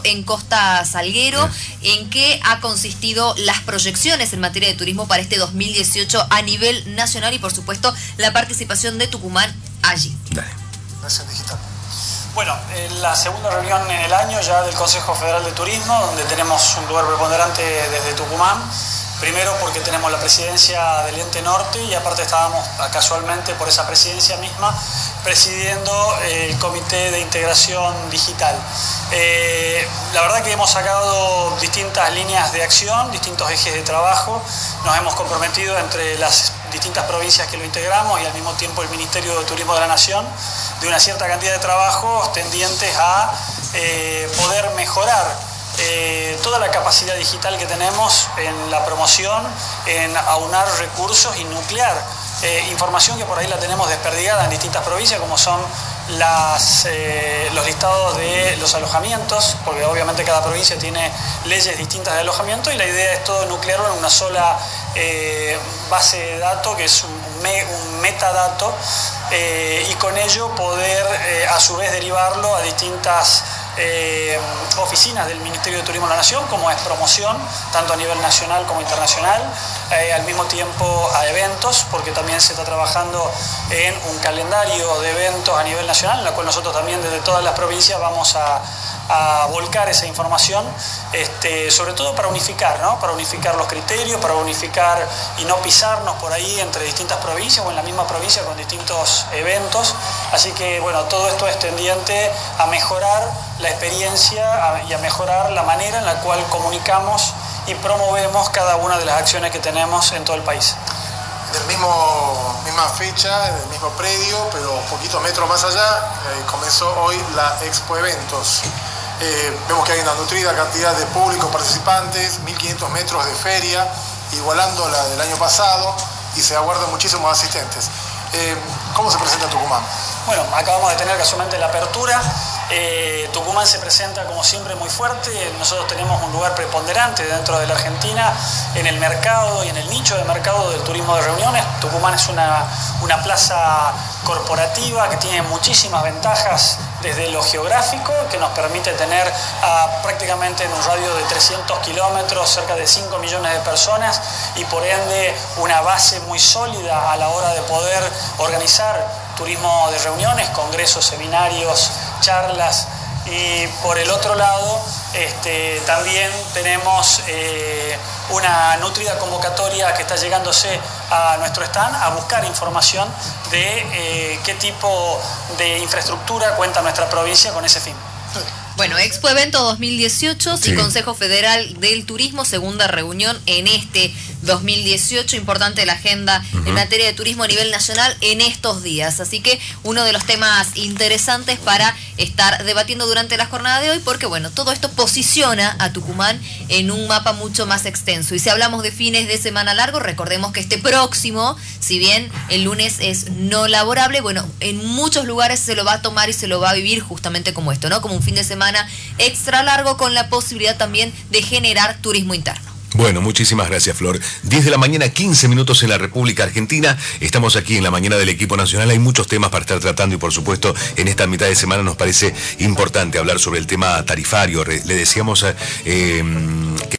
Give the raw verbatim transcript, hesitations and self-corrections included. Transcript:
en Costa Salguero. ¿En qué ha consistido las proyecciones en materia de turismo para este dos mil dieciocho a nivel nacional y, por supuesto, la participación de Tucumán allí? Dale. Gracias, digital. Bueno, eh, la segunda reunión en el año ya del Consejo Federal de Turismo, donde tenemos un lugar preponderante desde Tucumán. Primero porque tenemos la presidencia del Ente Norte y aparte estábamos casualmente por esa presidencia misma presidiendo el Comité de Integración Digital. Eh, la verdad que hemos sacado distintas líneas de acción, distintos ejes de trabajo, nos hemos comprometido entre las distintas provincias que lo integramos y al mismo tiempo el Ministerio de Turismo de la Nación de una cierta cantidad de trabajos tendientes a eh, poder mejorar Eh, toda la capacidad digital que tenemos en la promoción, en aunar recursos y nuclear eh, información que por ahí la tenemos desperdigada en distintas provincias, como son las, eh, los listados de los alojamientos, porque obviamente cada provincia tiene leyes distintas de alojamiento y la idea es todo nuclearlo en una sola eh, base de datos, que es un, me, un metadato, eh, y con ello poder eh, a su vez derivarlo a distintas Eh, oficinas del Ministerio de Turismo de la Nación, como es promoción, tanto a nivel nacional como internacional, eh, al mismo tiempo a eventos, porque también se está trabajando en un calendario de eventos a nivel nacional, en la cual nosotros también desde todas las provincias vamos a, a volcar esa información, este, sobre todo para unificar, ¿no? Para unificar los criterios, para unificar y no pisarnos por ahí entre distintas provincias o en la misma provincia con distintos eventos. Así que bueno, todo esto es tendiente a mejorar la experiencia y a mejorar la manera en la cual comunicamos y promovemos cada una de las acciones que tenemos en todo el país. En el mismo, misma fecha, en el mismo predio, pero poquitos metros más allá, eh, comenzó hoy la Expo Eventos. Eh, vemos que hay una nutrida cantidad de públicos participantes, mil quinientos metros de feria, igualando la del año pasado, y se aguardan muchísimos asistentes. Eh, ¿Cómo se presenta Tucumán? Bueno, acabamos de tener casualmente la apertura. Eh, Tucumán se presenta como siempre muy fuerte. Nosotros tenemos un lugar preponderante dentro de la Argentina en el mercado y en el nicho de mercado del turismo de reuniones. Tucumán es una, una plaza corporativa que tiene muchísimas ventajas desde lo geográfico, que nos permite tener a, prácticamente en un radio de trescientos kilómetros cerca de cinco millones de personas y por ende una base muy sólida a la hora de poder organizar turismo de reuniones, congresos, seminarios, charlas. Y por el otro lado este, también tenemos eh, una nutrida convocatoria que está llegándose a nuestro stand a buscar información de eh, qué tipo de infraestructura cuenta nuestra provincia con ese fin. Bueno, Expo Evento dos mil dieciocho Sí. y Consejo Federal del Turismo, segunda reunión en este dos mil dieciocho, importante la agenda uh-huh. en materia de turismo a nivel nacional en estos días, así que uno de los temas interesantes para estar debatiendo durante la jornada de hoy, porque bueno, todo esto posiciona a Tucumán en un mapa mucho más extenso, y si hablamos de fines de semana largo, recordemos que este próximo, si bien el lunes es no laborable, bueno, en muchos lugares se lo va a tomar y se lo va a vivir justamente como esto, ¿no? Como un fin de semana extra largo con la posibilidad también de generar turismo interno. Bueno, muchísimas gracias, Flor. diez de la mañana, quince minutos en la República Argentina. Estamos aquí en la mañana del equipo nacional. Hay muchos temas para estar tratando y, por supuesto, en esta mitad de semana nos parece importante hablar sobre el tema tarifario. Le decíamos eh, que